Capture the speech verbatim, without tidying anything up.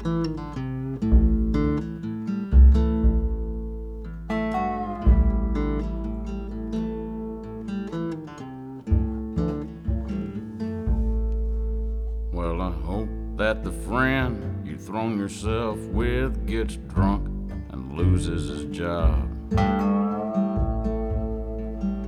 Well, I hope that the friend you thrown yourself with gets drunk and loses his job.